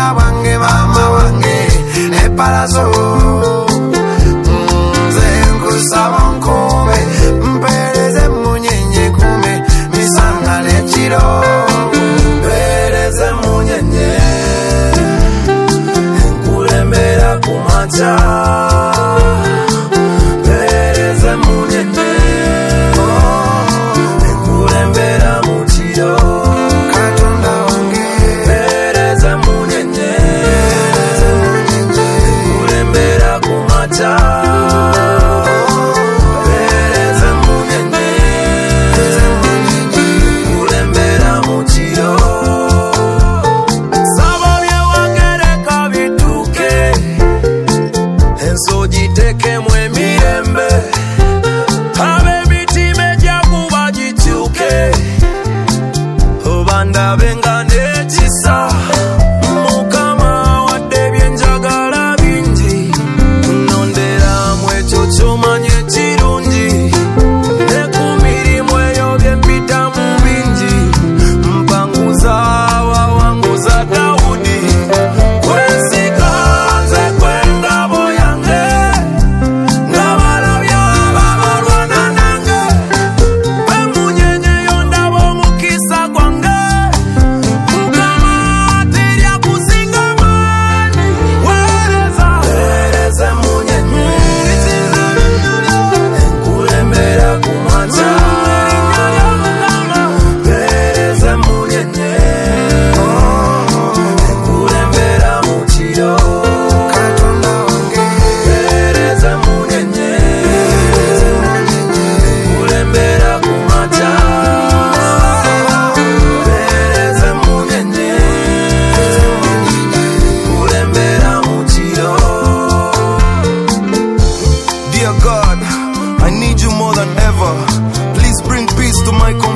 Katonda wange mama wange epalazo Nkusaba nkume mpereze munyenye kume misana n'ekiro mpereze munyenye nkulembera kumaca mpereze munyenye nkulembera mukiro Katonda wange mpereze munyenye nkulembera kumaca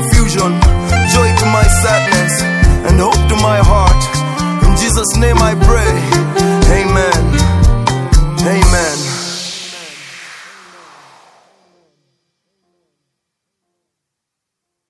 Joy to my sadness and hope to my heart. In Jesus' name I pray.